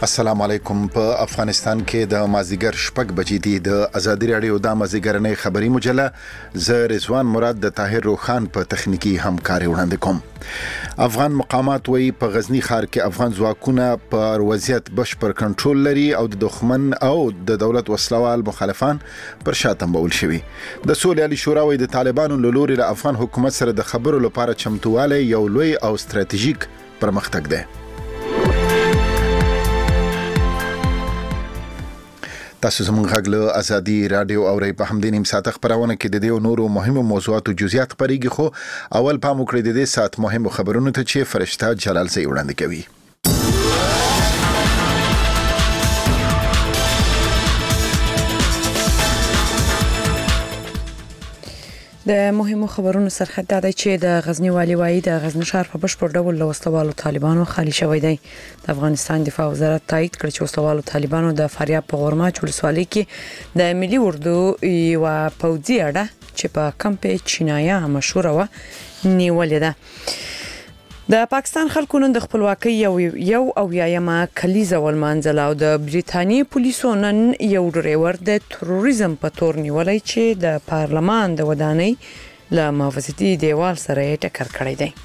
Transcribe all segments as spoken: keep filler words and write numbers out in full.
السلام علیکم. په افغانستان کې د مازیګر شپږ بجې دي. د ازادي رادیو د مازیګرنۍ خبري مجله ز رضوان مراد د طاهر روخان په تخنیکی همکاري وړاندې کوم. افغان مقامات وایي په غزنی ښار کې افغان ځواکونه پر وضعیت بشپړ کنټرول لري او د دښمن او د دولت وسلوال مخالفان پر شا تنبول شوي. د سولې عالي شورا وایي د طالبانو له لوري له افغان حکومت سره د خبرو لپاره چمتووالی یو لوی او ستراتیژیک پرمختګ دی. تاسو زموږ غږ له ازادي رادیو اورئ. په همدې نیم ساعت خبرونه کې د دې او نورو مهمو موضوعاتو جزئیات خبرېږي، خو اول پام وکړئ د دې ساعت مهمو خبرونو ته چې فرشته جلال زئی وړاندې کوي. د مهمو خبرونو سرخط دا دی چې د غزنی والی وایي د غزنی ښار په بشپړ ډول له وسلوالو طالبانو خالي شوی دی. د افغانستان دفاع وزارت تایید کړ چې وسلوالو طالبانو د فاریاب په غورماچ ولسوالۍ کې د ملي اردو یو پوځي اډه چې په کمپ چینایا مشهور و نیولې ده. د پاکستان خلکو نن د خپلواکۍ یو یو او یایمه کلیزه ولمانځل او د بریټانیې پولیسو نن یو ډریور د تروریزم په تور نیولای چې د پارلمان د ودانۍ له محافظتي دیوال سره یې ټکر کړی دی.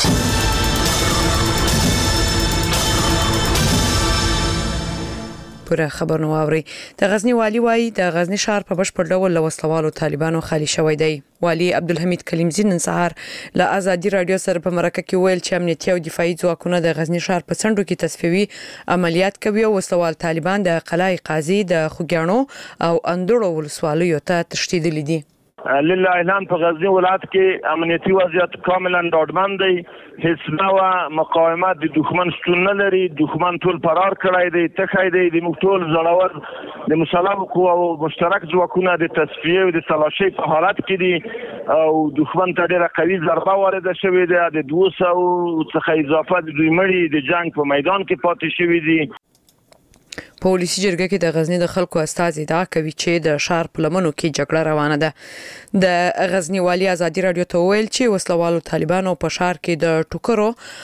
پوره خبر نو اوري. د غزنی والی وایي د غزنی ښار په بشپړ ډول له وسلوالو طالبانو خالي شوی دی. والی عبدالحمید کلیمزی نن سهار له ازادي رادیو سره په مرکه کې ویل چې امنیتي او دفاعي ځواکونه د غزنی ښار په څنډو کې تصفیوي عملیات کوي او وسلوال طالبان د قلعه قاضي د خوګیاڼو او اندړو ولسوالیو ته تښتیدلي دي. لله اعلان په غزنی ولایت کې امنیتي وضعیت کاملا ډاډمن دی. هیڅ نوع مقاومت د دښمن شتون نه لري. دښمن ټول فرار کړی دی، تخی دی. د موږ ټول زړور د مسلحو قواو مشترک ځواکونه د تصفیې او د تلاشۍ په حالت کې دي او دښمن ته ډېره قوي ضربه وارده شوې ده. د دوه سوو څخه اضافه د دوی مړي د جنګ په میدان کې پاتې شوي دي. په ولسي جرګه کې د غزنی د خلکو استازي ادعا کوي چې د ښار په لمنو کې جګړه روانه ده. د غزنی والی ازادي رادیو ته ویل چې وسلوالو طالبانو په ښار کې د ټوکرو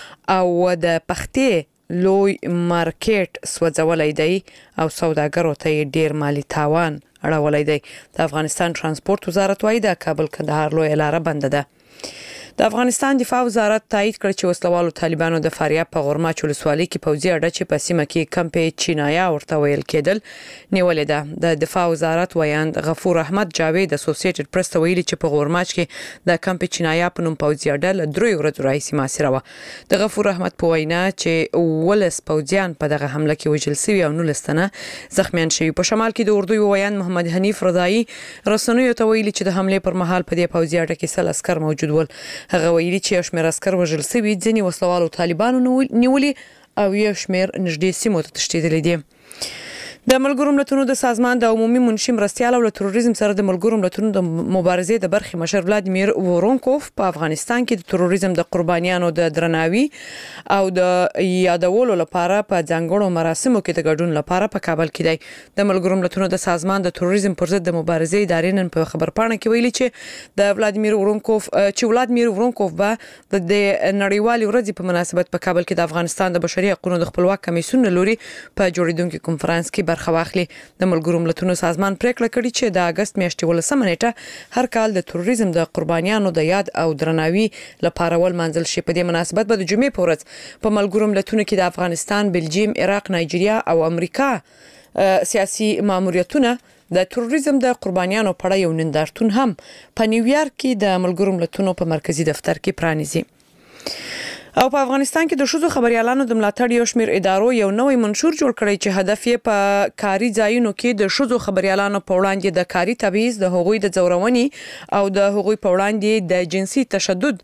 او د پختې لوی مارکیټ سوځولای دی او سوداګرو ته ډیر مالی تاوان اړولای دی. د افغانستان ترانسپورت وزارت وايي د کابل کندهار لوی لاره بند ده. د افغانستان دفاع وزارت تایید کړ چې وسلوالو طالبانو د فاریاب په غورماچ ولسوالۍ کې پوځي اډه چې په سیمه کې کمپ چینایا ورته ویل کېدل نیولې ده. د دفاع وزارت ویاند غفور احمد جاوید اسوسییټډ پریس ته ویلي چې په غورماچ کې د کمپ چینایا په نوم پوځي اډه له درې ورځې راهیسې محاصره وه. د غفور احمد په وینا چې ولس پوځیان په دغه حمله کې وژل شوي او نولس تنه زخمیان شوي. په شمال کې د اردو ویاند محمد حنیف رضایی رسنیو ته ویلي چې د حمله پر مهال په دې پوځي اډه کې سل عسكر موجود ول. هغه ویلي چې شمیر عسكر وژل شوي، ځینې وسلوالو طالبانو نیولي او یو شمیر نږدې سیمو ته تښتیدلي دي. د ملګرو ملتونو د سازمان د عمومي منشي مرستیال او له تروریزم سره د ملګرو ملتونو د مبارزې د برخې مشر ولادیمیر وورونکوف په افغانستان کې د تروریزم د قربانیانو د درناوي او د یادولو لپاره په ځانګړو مراسمو کې د ګډون لپاره په کابل کې دی. د ملګرو ملتونو د سازمان د تروریزم پر ضد د مبارزې ادارې نن په خبرپاڼه کې ویلي چې د ولادیمیر وورونکوف چې ولادیمیر وورونکوف به د نړیوالې ورځې په مناسبت په کابل کې د افغانستان د بشري حقوقو د خپلواک کمیسیون لوري په جوړیدونکو کنفرانس کې برخه واخلي. د ملګرو ملتونو سازمان پریکړه کړې چې د اگست میاشتې ولسمه نیټه هر کال د تروریزم د قربانیانو د یاد او درناوي لپاره ولمانځل شي. په دې مناسبت به د جمعې په ورځ په ملګرو ملتونو کې د افغانستان، بلجیم، عراق، نایجیریا او امریکا سیاسي ماموریتونه د تروریزم د قربانیانو په اړه یو نندارتون هم په نیویارک کې د ملګرو ملتونو په مرکزی دفتر کې پرانیزي. او په افغانستان کې د شوزو خبريالانو د ملاتړ یو شمیر ادارو یو نوې منشور جوړ کړی چې هدف یې په کاري ځایونو کې د شوزو خبريالانو په وړاندې د کاري تبعیض، د حقوقي د ځورونې او د حقوقي په وړاندې د جنسي تشدد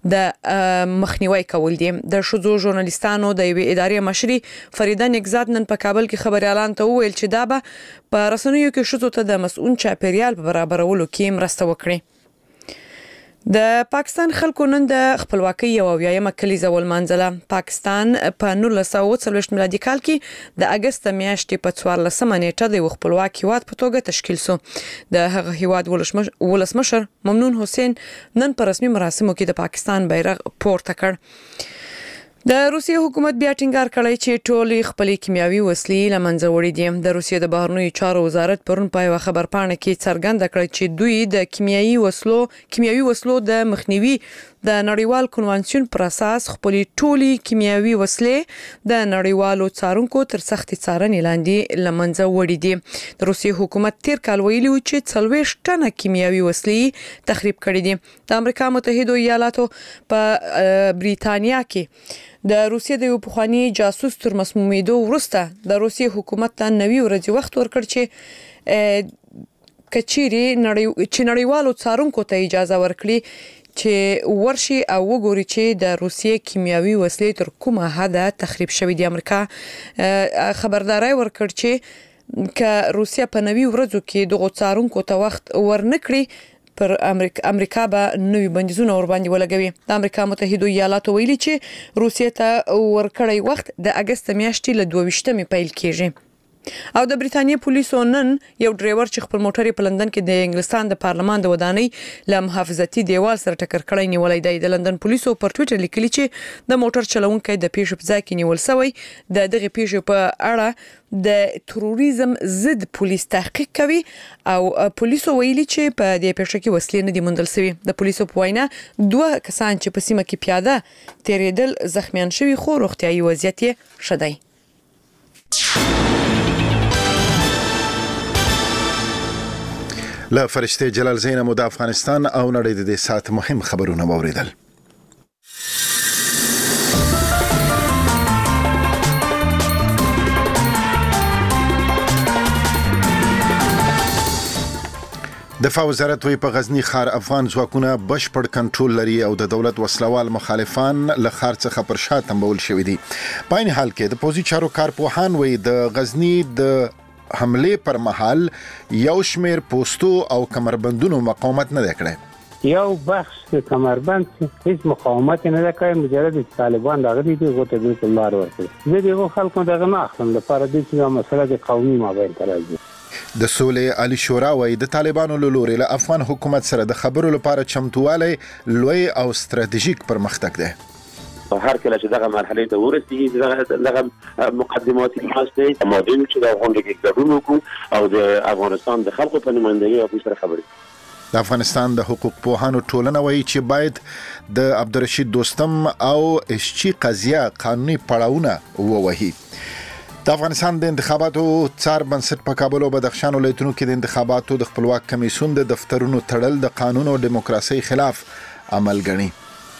د مخنیوي کول دي. د شوزو ژورنالیستانو د یوې ادارې مشري فریده نگزاد نن په کابل کې خبريالانو ته وویل چې دا به په رسنیو کې شوزو ته د مسؤل چاپیریال په برابرولو کې مرسته وکړي. د پاکستان خلکو نن د خپلواکۍ یو اویایمه کلیزه ولمانځله. پاکستان په نولس سوه اووه څلوېښت میلادي کال کې د اگست میاشتې په څوارلسمه نیټه د خپلواک هیواد په توګه تشکیل شو. د هغه هیواد ولسمشر ممنون حسین نن په رسمي مراسمو کې د پاکستان بیرغ پورته کړ. د روسیې حکومت بیا ټینګار کړی چې ټولې خپلې کیمیاوي وسلې له منځه وړي دي. د روسیې د بهرنیو چارو وزارت پرون په یوه خبرپاڼه کې څرګنده کړه چې دوی د کیمیاوي وسلو کیمیاوي وسلو د مخنیوي د نړیوال کنوانسیون پر اساس خپلې ټولې کیمیاوي وسلې د نړیوالو څارونکو تر سختې څارنې لاندې له منځه وړي دي. د روسیې حکومت تیر کال ویلي و چې څلوېښت ټنه کیمیاوي وسلې تخریب کړي دي. د امریکا متحده ایالاتو په بریتانیا کې د روسیې د یو پخوانی جاسوس تر مسمومیدو وروسته د روسیې حکومت ته نوي ورځې وخت ورکړ چې کچيري نړۍ چې نړیوالو څارونکو ته اجازه ورکړي چې ورشي او وګوري چې د روسیې کیمیاوي وسلې تر کومه حده تخریب شوې دي. امریکا خبرداري ورکړ چې ک روسیه په نوي ورځو کې دغه څارونکو ته وخت ورنکړي پر امریکا امریکا به نوې بندیزونه ور باندې ولګوي. د امریکا متحده ایالاتو ویلي چې روسیې ته ورکړی وخت د اگست میاشتې له دوه ویشتمې پیل کیږي. او د بریتانیا پولیسو نن یو ډرایور چې خپل موټر په لندن کې د انګلستان د پارلمان د ودانۍ له محافظتي دیوال سره ټکر کړی نیولای دی. د لندن پولیسو پر ټوئیټر لیکلي چې د موټر چلوونکی د پیښې په ځای کې نیول شوی. د دغه پیښې په اړه د تروریزم ضد پولیس تحقیق کوي او پولیسو ویلي چې په دې پیښه کې وسلې نه دي موندل شوی. د پولیسو په وینا دوه کسان چې په سیمه کې پیاده تیریدل زخمیان شوي خو روغتیايي وضعیت یې ښه دی. له فرشته جلال زینه مو د افغانستان او نړۍ د دې سات مهم خبرونه واوریدل. دفاع وزارت وی په غزنی ښار افغان ځواکونه بشپړ کنټرول لري او د دولت وسلوال مخالفان له ښار څخه پر شا تمبول شوي دي. په عین حال کې د پوځي چارو کارپوهان وی د غزنی د حمله پر مهال یو شمیر پوسټو او کمربندونو مقاومت نه وکړي. یو بخش د کمربند هیڅ مقاومت نه وکړي، مجرد طالبان دغه دي غوته د لار ورکړي. زه دغه خلکو دغه نه اخلم لپاره د چې مسله د قومي مابین ترازی. د سولې عالی شورا وایي د طالبانو له لوري له افغان حکومت سره د خبرو لپاره چمتوالی لوی او ستراتیژیک پرمختګ دی. هر کله چې دغه مرحله ته ورسیږي دغه مقدماتي ماسته مادین چې د افغان لیګ ګډون وکړو او د افغانستان د خلکو په نمائندګۍ او سره خبرې. د افغانستان د حقوق پوهانو ټولنه وایي چې باید د عبدالرشید دوستم او اشچی قضیه قانوني پړاوونه ووهي. د افغانستان د انتخاباتو څار بنسټ په کابل او بدخشان ولایتونو کې د انتخاباتو د خپلواک کمیسیون د دفترونو تړل د قانون او دیموکراسي خلاف عمل ګڼي.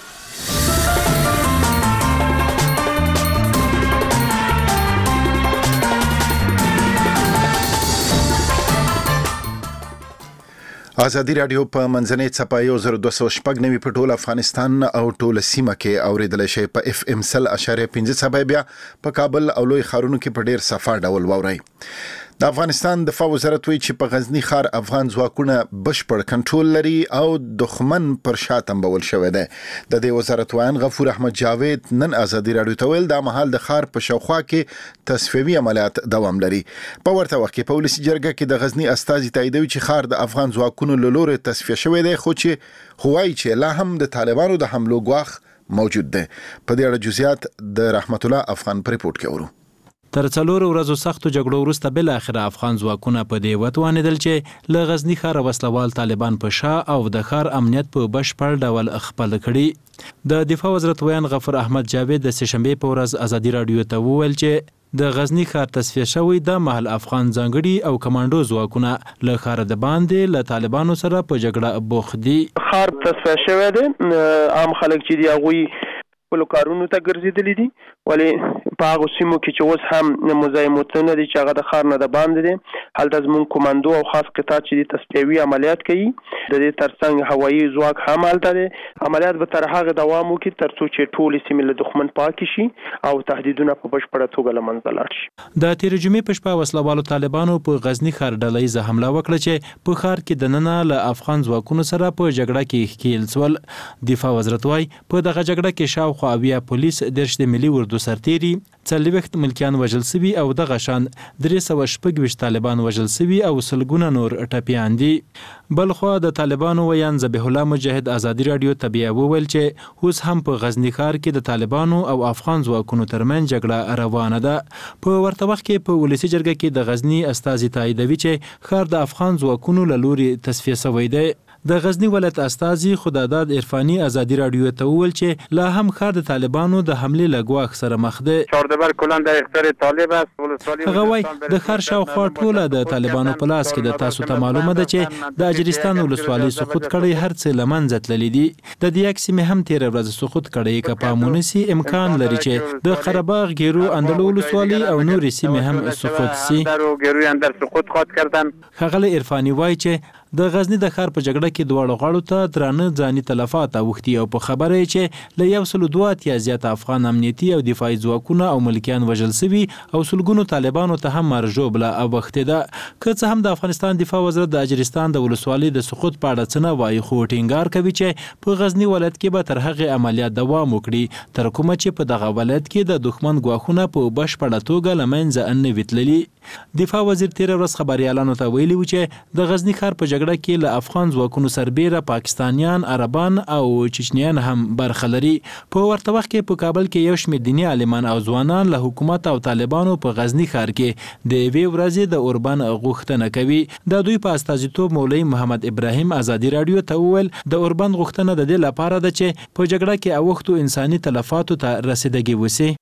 ازادي رادیو په منځنۍ څپه یو زر دوه سوه شپږ نوي په ټول افغانستان او ټول سیمه کې اوریدل شي. په اف ام سل اشاریه پنځه څپه بیا په کابل او لوی ښارونو کې په ډیر صفا ډول واوري. د افغانستان دفاع وزارت وی چې په غزنی ښار افغان ځواکونه بشپړ کنټرول لري او دښمن پر شا تمبول شوی دی. د دې وزارت وایي غفور احمد جاوید نن ازادي رادیو ته ویل د مهال د ښار په شاوخوا کې تصفیوي عملیات دوام لري. په ورته وخت کې پولیسي جرګه کې د غزنی استازي تاییدوي چې ښار د افغان ځواکونو له لوري تصفیه شوی دی، خو چې هوایي چې لا هم د طالبانو د حملو ګواښ موجود دی. په دې اړه جزئیات د رحمت الله افغان په ریپورت کې ورو. تر څلور ورځو سختو جګړو وروسته بل اخر افغان ځواکونه په دې وتوانیدل چې له غزنی ښار وسلوال طالبان په شا او د ښار امنیت په بشپړ ډول خپل کړي. د دفاع وزارت ویان غفور احمد جاوید د سهشنبه په ورځ ازادي رادیو ته وویل چې د غزنی ښار تصفیه شوی د محل افغان ځانګړي او کمانډو ځواکونه له ښار د باندې له طالبانو سره په جګړه بوخت دي. ښار تصفیه شوی دی، عام خلک چې دی هغوی خپلو کارونو ته ګرځېدلي دي، ولې په هغو سیمو کې چې اوس هم مزاحمتونه دي چې هغه د ښار نه د باندې دي، هلته زموږ کمانډو او خاص قطاع چې دي تصفیوي عملیات کوي. د دې ترڅنګ هوایي ځواک هم هلته دی. عملیات به تر هغه دوام وکړي تر څو چې ټولې سیمې له دښمن پاکې شي او تهدیدونه په بشپړه توګه له منځه لاړ شي. د تېرې جمعې په شپه وسلوالو طالبانو په غزني ښار ډله ییزه حمله وکړه چې په ښار کې دننه له افغان ځواکونو سره په جګړه کې ښکېل شول. دفاع وزارت وایي په دغه جګړه کې شاوخوا اویا پولیس، دېرش د ملي اردو سرتیري، څلوېښت ملکیان وژل سوي او دغه شان درې سوه شپږ ویشت طالبان وژل سوي او سلګونه نور ټپیان دي. بلخوا د طالبانو ویان ذبیح الله مجاهد ازادي راډیو ته بیا وویل چې اوس هم په غزني ښار کې د طالبانو او افغان ځواکونو ترمنځ جګړه روانه ده. په ورته وخت کې په ولسي جرګه کې د غزني استازي تاییدوي چې ښار د افغان ځواکونو له لوري تصفیه شوی دی. د غزنی ولایت استازي خداداد عرفاني ازادي راډیو ته وویل چې لا هم ښار د طالبانو د حملې له ګواښ سره مخ دی. چهاردبر کلا در اختیار طالب است. هغه وایي د ښار شاوخوا ټوله د طالبانو په لاس کې ده. تاسو ته معلومه ده چې د اجرستان ولسوالۍ سقوط کړی هر څه له منځه تللي دي. د دیاک سیمې هم تېره ورځ سقوط کړی. که په امونسي امکان لري چې د قرهباغ ګیرو اندلو ولسوالۍ او نورې سیمې هم سقوط سي. ښاغلی عرفاني وایي چې د غزنی د ښار په جګړه کې دواړو غاړو ته درانه ځاني تلفات اوښتي او په خبره یې چې له یو سلو دوه اتیا زیاته افغان امنیتي او دفاعي ځواکونه او ملکیان وژل سوي او سلګونو طالبانو ته هم مرژوبله اوښتې ده. که څه هم د افغانستان دفاع وزارت د اجرستان د ولسوالۍ د سقوط په اړه څه نه وایي، خو ټینګار کوي چې په غزني ولایت کې به تر هغې عملیات دوام وکړي تر کومه چې په دغه ولایت کې د دښمن ګواښونه په بشپړه توګه له منځه نه وي تللي. دفاع وزیر تېره ورځ خبریالانو ته ویلي و چې د غزني ښار په جګړه کې له افغان ځواکونو سربیره پاکستانیان، عربان او چچنیان هم برخه لري. په ورته وخت کې په کابل کې یو شمېر دیني عالمان او ځوانان له حکومت او طالبانو په غزني ښار کې د یوې ورځې د اوربند غوښتنه کوي. د دوی په استازیتوب مولوي محمد ابراهیم ازادي راډیو ته وویل د اوربند غوښتنه د دې لپاره ده چې په جګړه کې اوښتو انساني تلفاتو ته رسیدګي وسي.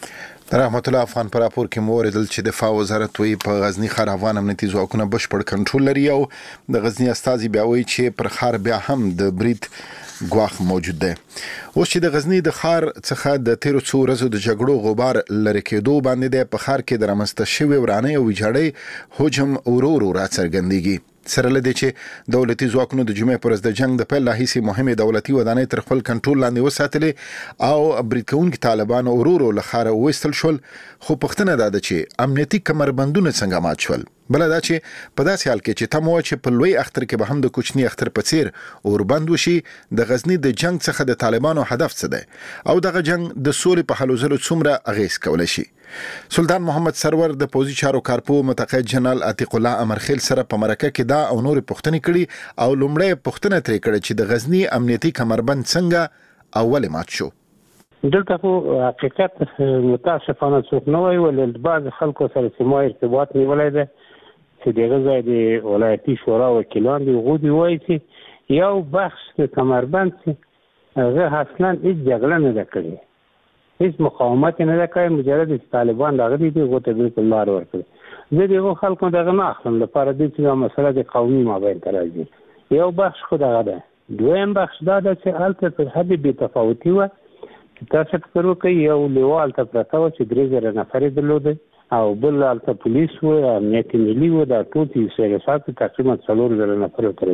رحمت الله افغان پر راپور کې مو اوریدل چې دفاع وزارت وی په غزنی ښار افغان امنیتي ځواکونه بشپړ کنټرول لري او د غزنی استازي بیا وایي چې پر ښار بیا هم د برید ګواښ موجود دی. اوس چې د غزنی د ښار څخه د تیرو څو ورځو د جګړو غبار لرې کېدو باندې دی، په ښار کې د رامنځته شوې ورانۍ او ویجاړۍ حجم ورو ورو راڅرګندېږي. سره له دې چې دولتي ځواکونو د جمعې پر ورځ د جنگ د پیل راهیسې مهمې دولتي ودانۍ تر خپل کنټرول لاندې وساتلې او برید کوونکي طالبان ورو ورو له ښاره وویستل شول. خو پوښتنه دا ده چې امنیتي کمربندونه څنګه مات شول؟ بله دا چې په داسې حال کې چې تمه وه چې په لوی اختر کې به هم د کوچني اختر په څیر اوربند وشي، د غزني د جنگ څخه د طالبانو هدف څه دی او دغه جنگ د سولې په هلو ځلو څومره اغیز کولی شي؟ سلطان محمد سرور د پوځي چارو کارپو متقاعد جنرال عتیق الله امرخیل سره په مرکه کې دا او نور پوښتنې کړي او لومړی پوښتنه ترې کړې چې د غزني امنیتي کمربند څنګه او ولې مات شو؟ دلته خو حقیقت متاسفانه څوک نه وایي، ولې بعض خلکو سره چې ما ارتباط نیولی دی چې دغه ځای د ولایتي شورا وکیلان دي، هغوی دي وایي چې یو بخش د کمربند چې هغه اصلا هېڅ جګړه نه ده کړې، هیڅ مقاومت نه ده کړی، مجرد چې طالبان راغلي دي هغو ته بالکل لار ورکړي. زه د هغو خلکو دغه نه اخلم لپاره دې چې دا مسله د قومي مابین ته راځي. یو بخش خو دغه ده. دویم بخش دا ده چې هلته تر حدې بې تفاوتي وه چې تاسو فکر وکړئ یو لیوه هلته پرته وه چې درې زره نفر یې درلودی او بل هلته پولیس و، امنیت ملي و، دا ټول چې سیرسات تقریبا څلور زره نفر ورته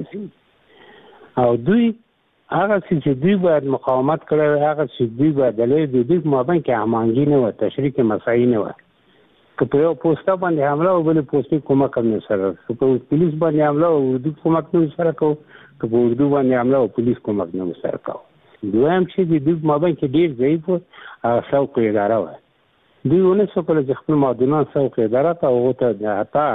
رسېږي او دوی هغه چې دوی باید مقاومت کړی وي، هغه چې دوی باید دلې د دوی په مابین کې هماهنګي نه وه، تشریک مساعي نه وه. که په یو پوسته باندې حمله او بلې پوستې کومک هم نه سره، که په پولیس باندې حمله او اردو کومک نه سره کوو، که په اردو باندې حمله او پولیس کومک نه سره کوو. دویم چې د دوی په مابین کې ډېر ضعیف و هغه سوق اداره وه. دوی ونه شو کولی چې خپل معدنان سوق اداره ته هغو ته حتی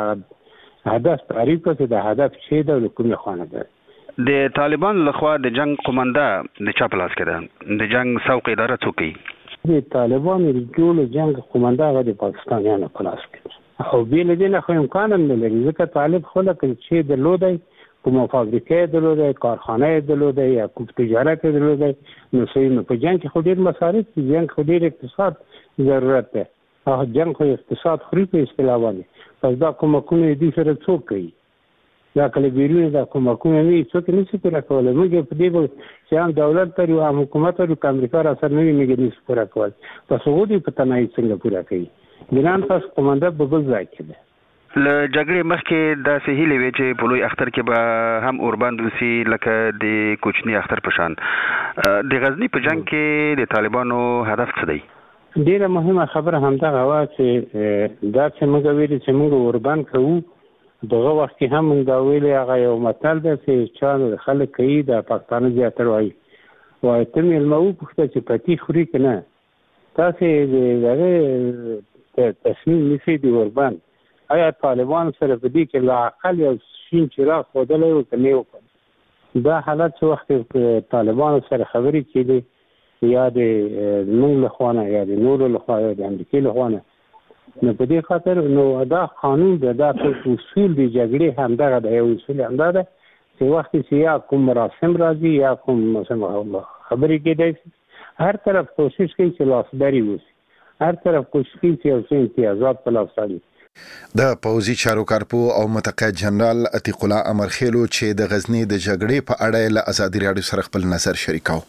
هدف تعریف کړه چې د هدف چې ده او له کومې خوا نه ده. د طالبان لخوا د جنگ قومنده د چا په لاس کې ده؟ د جنگ سوق اداره څوک کوي؟ د طالبانو د ټول جنگ قومنده هغه د پاکستانیانو په لاس کې ده او بې له دې نه خو امکان هم نه لري، ځکه طالب خو لکه چې درلودی کومه فابریکه یې درلودی، کارخانه یې درلودی یا کوم تجارت یې درلودی، نو صحیح نو په جنگ کې خو ډېر مصارف دي، جنگ خو ډېر اقتصاد ضرورت دی او جنگ خو اقتصاد خوري په اصطلاح باندې. پس دا کومکونه یې دوی سره څوک کوي؟ دا کله بیرون دا کومکونه نه څوک نشي پوره کولی. موږ په دې چې هم دولت لري او هم حکومت لري، که امریکا را سره نه وي موږ نشو پوره کولی. پس هغوی دوی په تنهایي څنګه پوره کوي؟ ګران پس قومنده په بل ځای کې ده. له جګړې مخکې داسې هیلې وې چې په لوی اختر کې به هم اوربند وسي لکه د کوچني اختر په شان. د غزني په جنګ کې د طالبانو هدف څه دی؟ ډېره مهمه خبره همدغه وه چې دا چې موږ ویلي چې موږ اوربند کوو، دغه وخت کې هم موږ دا ویلي هغه یو متل دی چې چا خلک کوي د پښتانه زیاتر وایي وایي ته مېلمه وپوښته چې پتي خوري که نه، تاسو دغه تصمیم نیسئ د اوربند آیا طالبان سره په دې کې لا اقل یو شین چراغ ښودلی و که نه و؟ دا حالت څه وخت طالبانو سره خبرې کېدې یا د موږ له خوا نه یا د نورو له خوا یا د امریکې له خوا نه، نو په دې خاطر نو دا قانون دی، دا اصول د جګړې همدغه دی، یو اصول همدا ده چې وخت چې یا کوم مراسم راځي یا کوم خبرې کېدای شي، هر طرف کوشش کوي چې لاسبري وشي، هر طرف کوشش کوي چې یو څه امتیازات په لاس راځي. د پوځي چارو کارپو او متقاعد جنرال عتیق الله امرخیلو چې د غزنی د جګړې په اړه له ازادي راډیو سره خپل نظر شریکاو.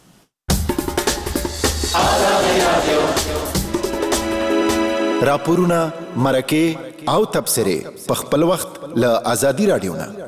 راپورونه، مرکه او تبصره په خپل وخت له ازادي راډیو نه.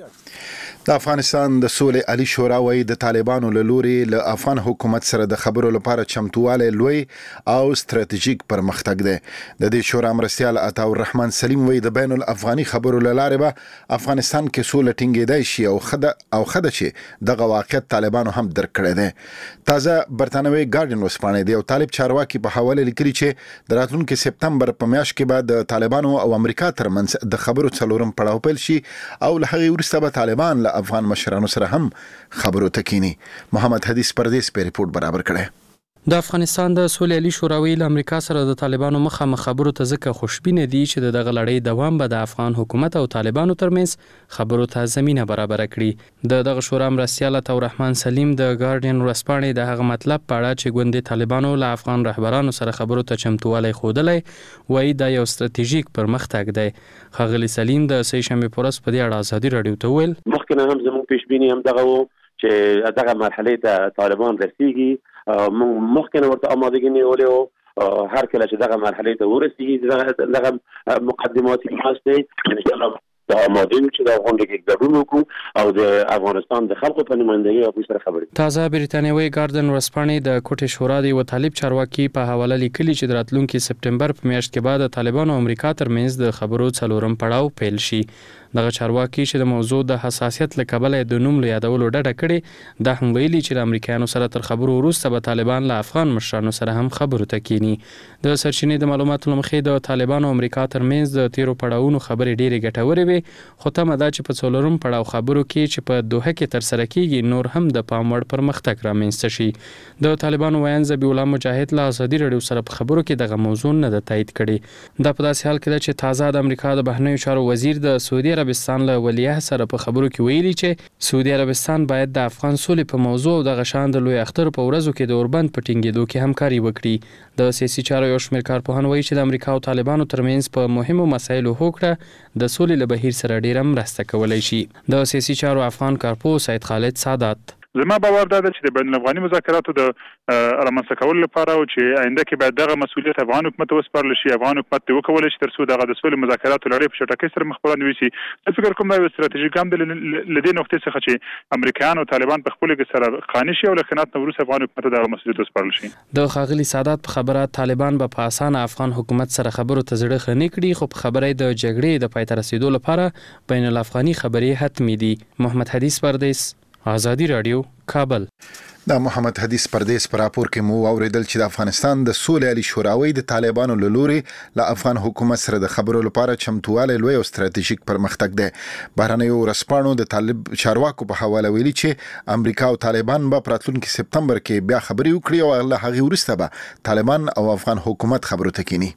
د افغانستان د سولې عالی شورا وايي د طالبانو له لوري له افغان حکومت سره د خبرو لپاره چمتواله لوی او ستراتیژیک پرمختګ دی. د دې شورا مرستیال عطا الرحمن سلیم وايي د بین الافغاني خبرو لاره به افغانستان کې سوله ټینګېدای شي او خده او خده چې دغه واقعیت طالبانو هم درک کړی دی. تازه برتانوي ګارډین وسپانې دی او طالب چارواکي په حواله لیکلي چې د راتلونکي سپتمبر په میاشت کې به د طالبانو او امریکا ترمنځ د خبرو څلورم پړاو پیل شي او له هغې وروسته به طالبان له افغان مشرانو سره هم خبرو تکینی. محمد حدیث پردیس په ریپورت برابر کړی. د افغانستان د سولې عالی شوراوي له امریکا سره د طالبانو مخامخ خبرو ته ځکه خوشبینه دي چې د دغه لړۍ دوام به د افغان حکومت او طالبانو ترمنځ خبرو ته زمينه برابر کړي. د دغه شورا مرستیال عطا الرحمن سلیم د ګارډین ورسپانې د هغه مطلب په اړه چې ګوندې طالبانو له افغان رهبرانو سره خبرو ته چمتوالی ښودلی وایي دا یو ستراتیژیک پرمختګ دی. ښاغلي سلیم د سې شنبې په ورځ په دې اړه ازادي راډیو ته وویل مخکې نه هم زموږ پیشبیني هم دغه و چې دغه مرحلې ته طالبان رسیږي. مخکې نه ورته آمادګي نیولې وه، هر کله چې دغه مرحلې ته ورسیږي دغه مقدماتي بحث دی انشاءالله د آماده یو چې د غونډې کې ګډون وکړو او د افغانستان د خلکو په نمایندګۍ او سره خبرې. تازه بریتانیوي ګارډن ورسپانې د کوټې شورا د یو طالب چارواکي په حواله لیکلي چې د راتلونکي سپتمبر په میاشت کې بعد د طالبانو او امریکا ترمنځ د خبرو څلورم پړاو پیل شي. دغه چارواکي چې د موضوع د حساسیت له کبله د نوم له یادولو ډډه کړې، دا هم ویلي چې د امریکایانو سره تر خبرو وروسته به طالبان له افغان مشرانو سره هم خبرو ته کینی. د سرچینې د معلوماتو له مخې د طالبانو او امریکا ترمنځ د تیرو پړاوونو خبرې ډېرې ګټورې وي، خو تمه ده چې په څلورم پړاو خبرو کې چې په دوحه کې تر سره کیږي نور هم د پام وړ پرمختګ رامنځته شي. د طالبانو ویاند ذبیح الله مجاهد له ازادي راډیو سره په خبرو کې دغه موضوع نه ده تایید کړې. دا په داسې حال کې ده چې تازه د امریکا د بهرنیو چارو وزیر د سعودي عربستان له ولیعهد سره په خبرو کې ویلي چې سعودي عربستان باید د افغان سولې په موضوع او د غشان د لوی اختر په ورځو کې د اوربند په ټینګېدو کې همکاري وکړي. د سیاسي چارو یو شمېر کارپوهان وایي چې د امریکا او طالبانو ترمنځ په مهمو مسایلو هوکړه د سولې له بهیر سره ډېره مرسته کولی شي. د سیاسي چارو افغان کارپوه سید خالد سادات زما باور دا ده چې د بین الافغاني مذاکراتو د رامنځته کولو لپاره او چې آینده کې باید دغه مسؤلیت افغان حکومت ته وسپارل شي، افغان حکومت ته وکولای شي تر څو دغه د سولې مذاکراتو لړۍ په چټکۍ سره مخ په وړاندې ویسي. زه فکر کوم دا یو ستراتیژیک ګام دی له دې نقطې څخه چې امریکایان او طالبان په خپلو کې سره قانع شي او له خیانت نه وروسته افغان حکومت ته دغه مسؤلیت وسپارل شي. د ښاغلي سادات په خبره طالبان به په اسانه افغان حکومت سره خبرو ته زړه ښه نه کړي، خو په خبره د جګړې د پای ته رسیدو لپاره بین الافغاني خبرې حتمي دي. محمد حدیث پردیس، ازادي راډیو، کابل. د محمد حدیث پردیس پر راپور کې مو اوریدل چې د افغانستان د سولې عالی شوراوي د طالبانو له لوري له افغان حکومت سره د خبرو لپاره چمتواله لوی او ستراتیژیک پرمختګ دی. بهرنیو ورسپانو د طالب چارواکو په حواله ویلي چې امریکا او طالبان به په راتلونکي سپتمبر کې بیا خبرې وکړي او له هغې وروسته به طالبان او افغان حکومت خبرو ته کینی.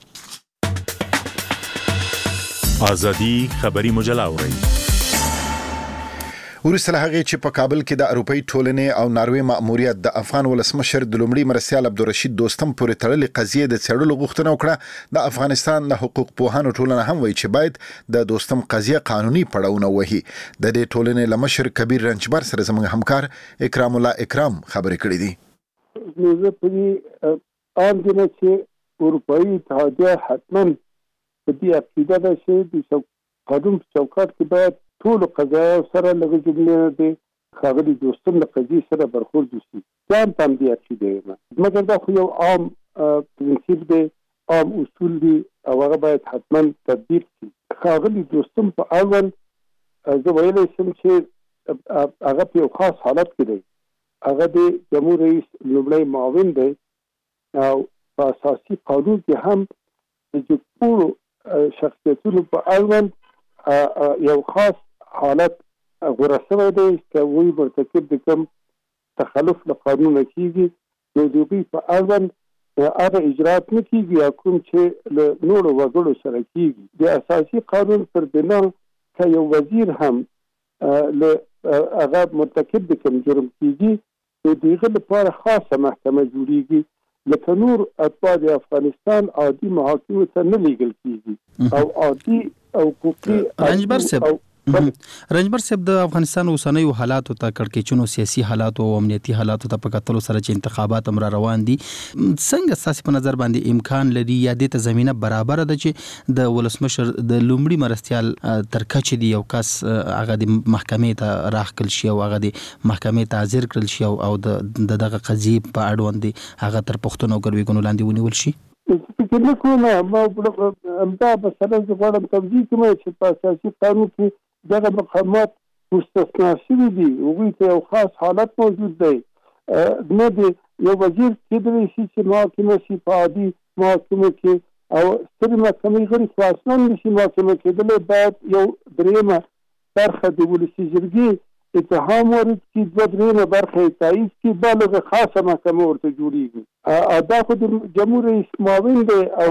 ازادي خبري مجله اوري. وروسته له هغې چې په کابل کې د اروپایي ټولنې او ناروې مأموریت د افغان ولسمشر د لومړي مرستیال عبدالرشید دوستم پورې تړلې قضیې د څېړلو غوښتنه وکړه، د افغانستان د حقوق پوهانو ټولنه هم وایي چې باید د دوستم قضیه قانوني پړاونه وهي. د دې ټولنې له مشر کبیر رنجبر سره زموږ همکار اکرام الله اکرام خبرې کړې دي. زه په دې عام دي چې اروپایي اتحادیه حتما په دې عقیده ده چې د قانون په چوکاټ کې باید ټول قضایا سره لږ جملې دي ښاغلي دوستم له قضیې سره برخورد وشي. ځان ته هم دې عقیده یم، مګر دا خو یو عام پرنسیپ دی، عام اصول دي او هغه باید حتما تطبیق شي. ښاغلي دوستم په اول زه ویلی شم چې هغه په یو خاص حالت کې دی، هغه د جمهور رئیس لومړی معاون دی او په اساسي قانون کې هم د ټولو شخصیتونو په اړوند یو خاص حالت غوره شوی دی چې وایي مرتکب د کوم تخلف له قانونه کېږي نو د هغوی په اړوند هغه اجرات نه کېږي یا کوم چې له نورو وګړو سره کېږي. د اساسي قانون پر بنا که یو وزیر هم له هغه مرتکب د کوم جرم کېږي نو د هغه لپاره خاصه محکمه جوړېږي لکه نور اتباع د افغانستان عادي محاکمو ته نه لیږل کېږي او عادي او حقوقي رنجبر صاحب رنجبر صاحب د افغانستان اوسنیو حالاتو ته کړکېچونو سیاسي حالاتو او امنیتي حالاتو ته په کتلو سره چې انتخابات هم را روان دي څنګه ستاسو په نظر باندې امکان لري یا دې ته زمينه برابر ده چې د ولسمشر د لومړي مرستيال تر کچې دی یو کس هغه د محکمې ته راخکل شي او هغه د محکمې ته حاضر کړل شي او د دغه قضیې په اړوند هغه تر پښتنو ګرویګونو لاندې ونیول شي؟ فکر نه کوم ما همدا مثلا زه غواړم توضیح کوم چې په اساسي قانون کې دغه مقامات مستثنا شوي دي هغوی ته یو خاص حالت موجود دی نه د یو وزیر کېدلی شي چې محاکمه شي په عادي محاکمو کې او سترې محکمې غړي خو اصلا نشي محاکمه کېدلی باید یو دریمه برخه د ولسي جرګې اتهام وارد کړي دوه دریمه برخه یې تایید کړي دا لږه خاصه محکمه ورته جوړېږي دا خو د جمهور رئیس معاون دی او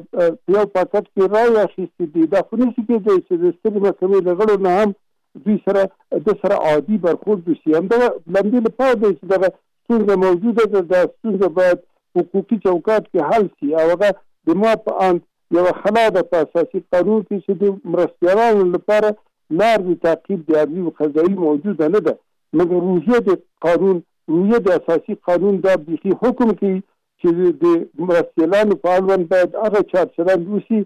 یو پاکټ کې رایې اخیستې دي دا خو نشي کېدی چې د سترې محکمې له غړو نه هم دوی سره د سره عادي برخورد وشي همدغه لمدې لپاره دی چې دغه ستونزه موجوده ده دا ستونزه باید حقوقي چوکاټ کې حل شي او هغه د ما په اند یوه خلا ده په اساسي قانون کې چې د مرستیالانو لپاره لار د تعقیب د عدلي و قضایي موجوده نه ده مګر روحیه د قانون روحیه د اساسي قانون دا بیخي حکم کوي چې د مرستیالانو په اړوند باید هغه چارچلند وشي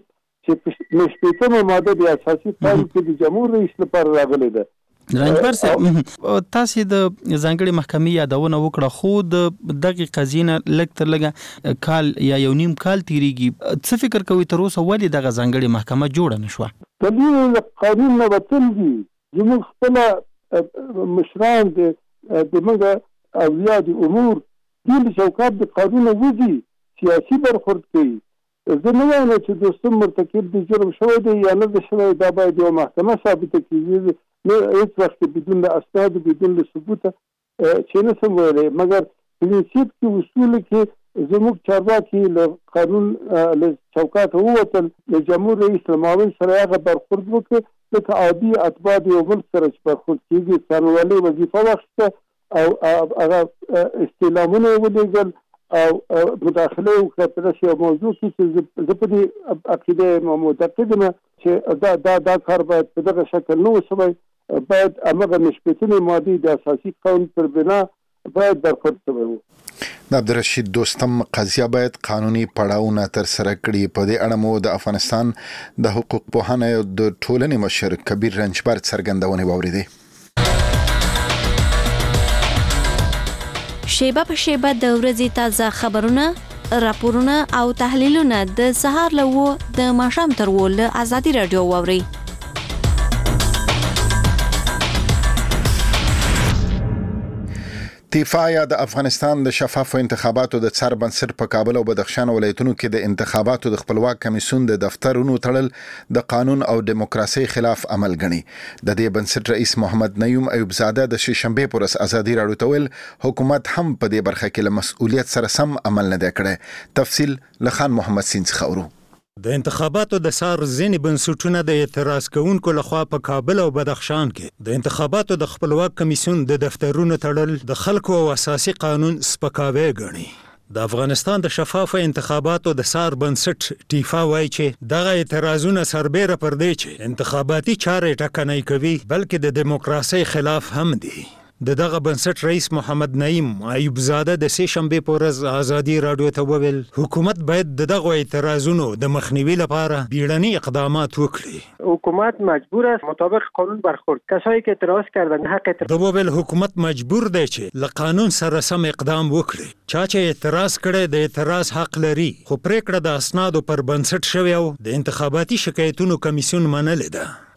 چې شپېتمه ماده د اساسي قانون کې د جمهور رئیس لپاره راغلې ده. رنجبر صاحب تاسو د ځانګړي محکمې یادونه وکړه خو د دغه قضیې نه لږ تر لږه کال یا یو نیم کال تیریږي څه فکر کوي تر اوسه ولې دغه ځانګړي محکمه جوړه نشوه؟ دلیل قانون نه وتل دي زموږ خپله مشران د دموږ اولیاء د امور دوی له چوکاټ د قانون وځي سیاسي برخورد کوي زه نه وایم چې دوستم مرتکب د جرم شوی دی یا نه دی شوی دا باید یوه محکمه ثابته کړي نه هیڅ وخت بدون له اسناد بدون له ثبوته چې نه سم ویلی مګر پرنسیپ کې اصولو کې زموږ چارواکي له قانون له چوکاټه ووتل له جمهور رئیس له معاون سره هغه برخورد وکړي لکه عادي اتباع د یو ملک سره چې برخورد کېږي څارنوالۍ وظیفه واخیسته او هغه استعلامونه یې ولېږل او مداخله وکړه په داسې یو موضوع کې چې زه په دې عقیده یم معتقد یم چې دا دا دا کار باید په دغه شکل نه وشوی باید همغه شپېتمې مادې د اساسي قانون پر بنا باید برخورد شوی و. د عبدالرشید دوستم قضیه باید قانوني پړاوونه تر سره کړي په دې اړه مو د افغانستان د حقوق پوهانو د ټولنې مشر کبیر رنجبر څرګندونې واورېدې. شیبه په شیبه د ورځې تازه خبرونه راپورونه او تحلیلونه د سهار له و د ماښام تر و له ازادي رادیو واورئ. تیفا یا د افغانستان د شفافو انتخاباتو د څار بنسټ په کابل او بدخشان ولایتونو کې د انتخاباتو د خپلواک کمیسیون د دفترونو تړل د قانون او دیموکراسي خلاف عمل ګڼي. د دې بنسټ رئیس محمد نعیم ایوب زاده د شنبه پر ورځ ازادي راډیو ته ویل حکومت هم په دې برخه کې له مسؤلیت سره سم عمل نه دی کړی. تفصیل لخان محمد سین څخه اورو. د انتخاباتو د سار ځینې بنسټونه د اعتراض کوونکو لخوا په کابل او بدخشان کې د انتخاباتو د خپلواک کمیسیون د دفترونو تړل د خلکو او اساسي قانون سپکاوی ګڼي. د افغانستان د شفافو انتخاباتو د سار بنسټ ټیفا وایي چې دغه اعتراضونه سربیره پر دی چې انتخاباتي چارې ټکنۍ کوي بلکې د دیموکراسي خلاف هم دي. د دغه بنسټ رئیس محمد نعیم ایوب زاده د سه شنبه په ورځ ازادي راډیو ته وویل حکومت باید د دغه اعتراضونو د مخنیوي لپاره بیړني اقدامات وکړي. حکومت مجبور است مطابق قانون برخورد. کسایی که اعتراض کردن حق اعتراض. د وویل حکومت مجبور دی چې له قانون سره سم اقدام وکړي. چا چې اعتراض کړي د اعتراض حق لري خو پریکړه د اسنادو پر بنسټ شوی او د انتخاباتي شکایتونو کمیسیون منلې ده.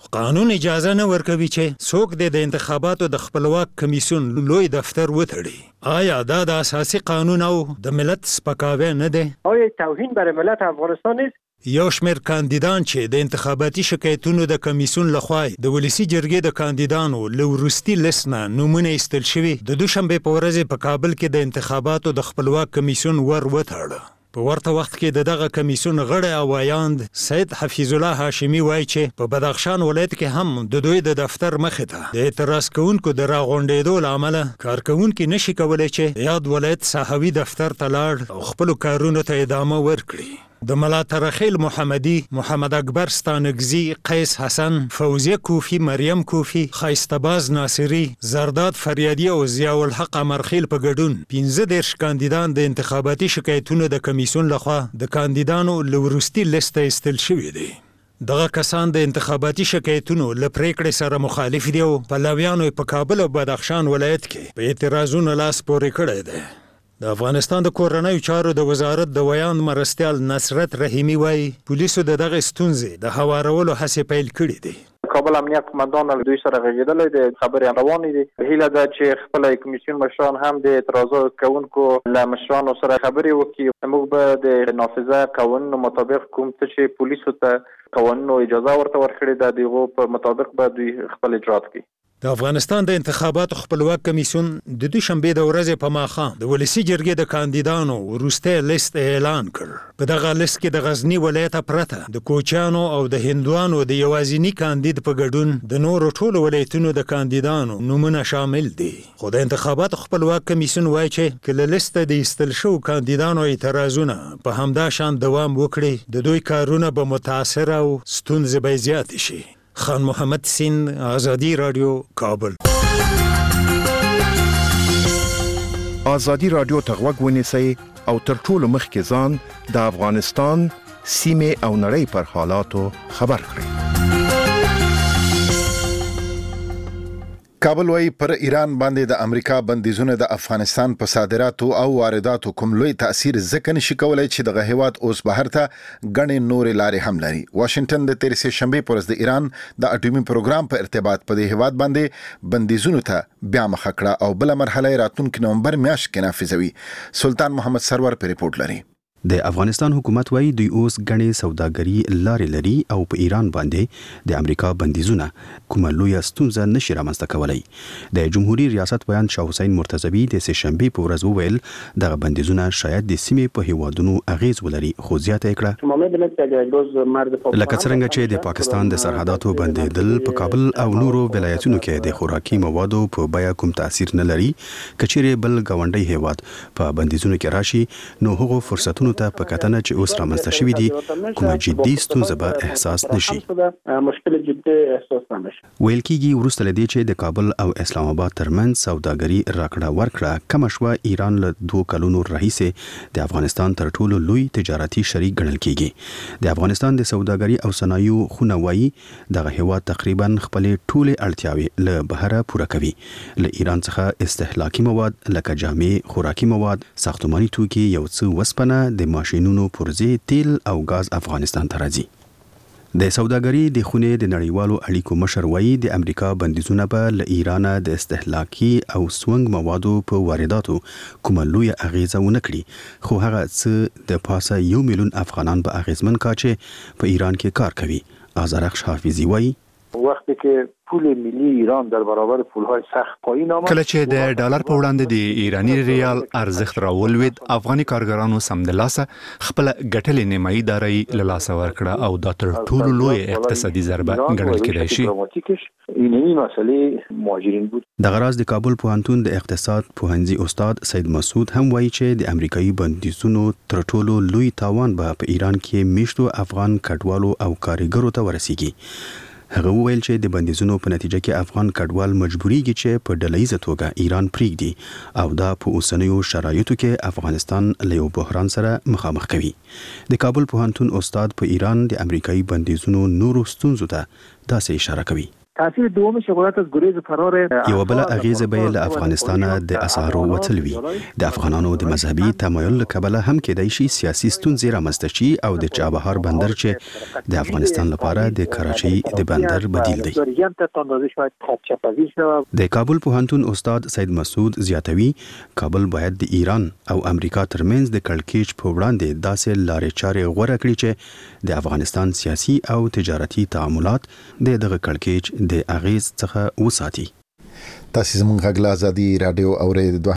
قانون اجازه نه ورکوي چې څوک د انتخاباتو د خپلواک کمیسیون لوی دفتر وتړي. آیا دا د اساسي قانون او د ملت سپکاوی نه دی؟ آیا توهین برای ملت افغانستان نیست؟ یو شمېر کاندیدان چې د انتخاباتي شکایتونو د کمیسیون لخوا د ولسی جرګې د کاندیدانو له وروستي لیست نه نومونه ایستل شوي د دوشنبې په ورځ په کابل کې د انتخاباتو د خپلواک کمیسیون ور وتړه. په ورته وخت کې د دغه کمیسیون غړی او وایاند سید حفیظ الله هاشمی وایي چې په بدخشان ولایت کې هم د دوی د دفتر مخې ته د اعتراض کوونکو د راغونډېدو له امله کارکوونکي نشي کولی چې یاد ولایت ساحوي دفتر ته لاړ او خپلو کارونو ته ادامه ورکړي. د ملا ترخیل محمدي، محمد اکبر ستانگزی، قیس حسن، فوزیه کوفی، مریم کوفی، خایستباز ناصری، زرداد فریادی او ضیاء الحق امرخیل په ګډون پنځه دېرش کاندیدان د انتخاباتي شکایتونو د کمیسیون لخوا د کاندیدانو له وروستي لیست ته ایستل شوي دي. دغه کسان د انتخاباتي شکایتونو له پریکړې سره مخالف دي او پلویانو په کابل او بدخشان ولایت کې په اعتراضونو لاس پورې کړی دی. د افغانستان د کورنیو چارو د وزارت د ویاند مرستیال نصرت رحیمی وایي پولیسو د دغه ستونزې د هوارولو هڅې پیل کړي دي. کابل امنیت قماندان له دوی سره غږېدلی دی، خبرې روانې دي. هیله ده چې خپل کمیسیون مشران هم د اعتراضات کوونکو له مشرانو سره خبرې وکړي. موږ به د نافذه قوانینو مطابق کوم څه چې پولیسو ته قوانینو اجازه ورته ورکړې ده د هغو په مطابق به دوی خپل اجرات کوي. د افغانستان د انتخاباتو خپلواک کمیسیون د دوشنبې د ورځې په ماښام د ولسی جرګې د کاندیدانو وروستی لیست اعلان کړ. په دغه لیست کې د غزنی ولایت پرته د کوچیانو او د هندوانو د یوازینی کاندید په ګډون د نورو ټولو ولایتونو د کاندیدانو نومونه شامل دي. خو د انتخاباتو خپلواک کمیسیون وایي چې که له لیسته د ایستل شوو کاندیدانو اعتراضونه په همدا شان دوام وکړي د دوی کارونه به متاثره او ستونزې به زیاتې شي. خان محمد سین، آزادی رادیو، کابل. آزادی رادیو ته غوږ ونیسئ او تر ټولو مخکې ځان د افغانستان سیمې او نړۍ پر حالاتو خبر کړئ. کابل وايي پر ایران باندې د امریکا بندیزونه د افغانستان په صادراتو او وارداتو کوم لوی تاثیر ځکه نشي کولای چې دغه هیواد اوس بهر ته غنې نورې لارې هم لري. واشنگټن د تیرې سه شنبې پر ورځ د ایران د اټومي پروګرام په ارتباط په دې هیواد باندې بندیزونو ته بیا مخه کړه او بل مرحله راتلونکي نومبر میاشت کې نافذوي. سلطان محمد سرور په ریپورت لري. د افغانستان حکومت وايي دوی اوس غني سوداګري لارې لري او په ایران باندې د امریکا بندیزونه کومه لوی ستونزه نشي رامنځته کولای. د جمهوریت ریاست بیان شاه حسین مرتضوی د سه شنبې په ورځ وویل دغه بندیزونه شاید د سیمې په هیوادونو اغیز ولري، خو زیاته کړه لکه څنګه چې د پاکستان د سرحداتو بندیدل په کابل او نورو ولایتونو کې د خوراکي موادو په بیه کوم تاثیر نه لري. کچېره بل غونډي هیواد په بندیزونو کې راشي نو هغه فرصتونه ته په کتنه چې اوس رامنځته شوي دي کومه جدي ستونزه به احساس نشي. ویل کېږي وروسته لدې چې د کابل او اسلام آباد ترمنځ سوداګري راکړه ورکړه کم شوه، ایران له دوه کلونو راهیسې د افغانستان تر ټولو لوی تجارتي شریک ګڼل کېږي. د افغانستان د سوداګري او صنایعو خونه وايي دغه هیواد تقریبا خپلې ټولې اړتیاوې له بهره پوره کوي. له ایران څخه استهلاکي مواد لکه جامې، خوراکي مواد، ساختماني توکي، یو څه وسپنه، د ماشینونو پرزې، تیل او غاز افغانستان ته راځي. د سوداګري د خونې د نړیوالو اړیکو مشر وایي د امریکا بندیزونه به له ایران د استهلاکي او سونګ موادو په وارداتو کومه لوی اغیزه ونه کړي، خو هغه څه د پاسه یو میلیون افغانان به اغیزمن کا چې په ایران کې کار کوي. آذرخش حافظی وایي وقتی که پول ملی ایران در برابر پولهای سخت پایین آمد، کله چې د ډالر په وړاندې د ایرانی ریال ارزښت راولوید، افغاني کارګرانو سمدلاسه خپل ګټلې نیمایي دارایی له لاسه ورکړه او دا تر ټولو لوی اقتصادي ضربه ګڼل کېدای شي. اینمی مسئله مهاجرین بود. د غراز د کابل پوهنتون د اقتصاد پوهنځي استاد سید مسعود هم وایي چې د امریکایي بندیزونو تر ټولو لوی تاوان به په ایران کې میشتو افغان کډوالو او کارګرو ته ورسیږي. هغه وویل چې د بندیزونو په نتیجه کې افغان کډوال مجبوریږي چې په ډلهیزه توګه ایران پریږدي او دا په اوسنیو شرایطو کې افغانستان له یو بحران سره مخامخ کوي. د کابل پوهنتون استاد په ایران د امریکایي بندیزونو نورو ستونزو ته داسې اشاره کوي. تاثیر دوم شغلات از گریز فرار یو بل اغیزه به له افغانستان د اسعارو وتلوي د افغانانو د مذهبي تمایل کبله هم کېدای شي سیاسي ستونزې رامنځته شي او د چابهار بندر چې د افغانستان لپاره د کراچي د بندر بدیل دی. د کابل پوهنتون استاد سید مسعود زیاتوي کابل باید د ایران او امریکا ترمنځ د کړکېچ په وړاندې داسې لارې چارې غوره کړي چې د افغانستان سیاسي او تجارتي تعاملات د دغه کړکېچ د اغیز څخه وساتي. تاسو زموږ غږ له ازادي رادیو اورېدو